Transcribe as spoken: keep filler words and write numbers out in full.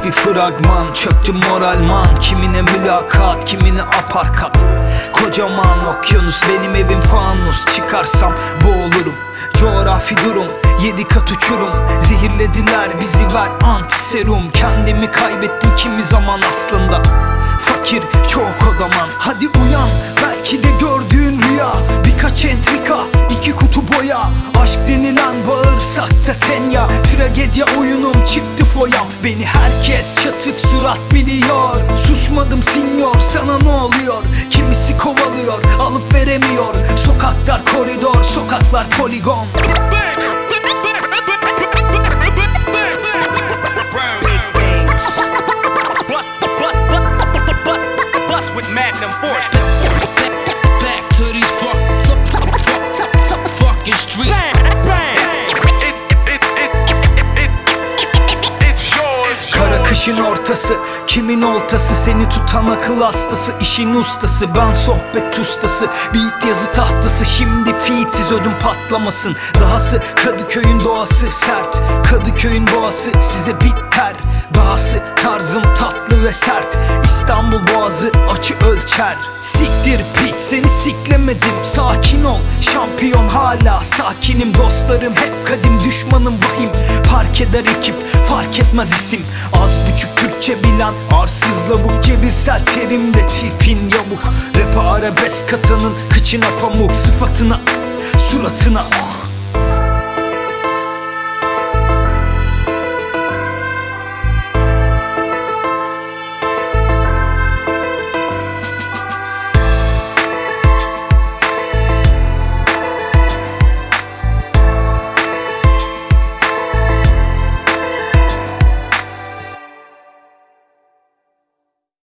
bir fragman, çöktü moralman. Kimine mülakat, kimine aparkat. Kocaman okyanus, benim evim fanus. Çıkarsam boğulurum, coğrafi durum yedi kat uçurum. Zehirlediler bizi, ver antiserum. Kendimi kaybettim kimi zaman aslında. Fakir çok odaman. Hadi uyan, belki de gördüğün rüya. Birkaç entrika, iki kutu boya. Aşk denilen bağırsakta tenya. Tragedya oyunum çıktı foyam. Beni herkes çatık surat biliyor. Susmadım sinyor, sana ne oluyor? Kimisi kovalıyor, alıp veremiyor. Sokaklar koridor, sokaklar poligon. With Magnum Force. Back to these fuck, fuck, fuck, fucking streets. Bang, bang. It, it, it, it, it, it's yours. Kara kışın ortası, kimin oltası? Seni tutan akıl hastası, işin ustası. Ben sohbet ustası, beat yazı tahtası. Şimdi fitiz, ödüm patlamasın. Dahası Kadıköy'ün doğası sert, Kadıköy'ün boğası size bitter. Dahası tarzım tatlı ve sert. İstanbul boğazı açı ölçer. Siktir piç, seni siklemedim. Sakin ol, şampiyon hala sakinim. Dostlarım hep kadim, düşmanım vahim. Park eder ekip, fark etmez isim. Az buçuk Türkçe bilen arsız lavuk. Cebirsel terimde tipin yavuk. Rap'a arabesk katanın kıçına pamuk. Sıfatına, suratına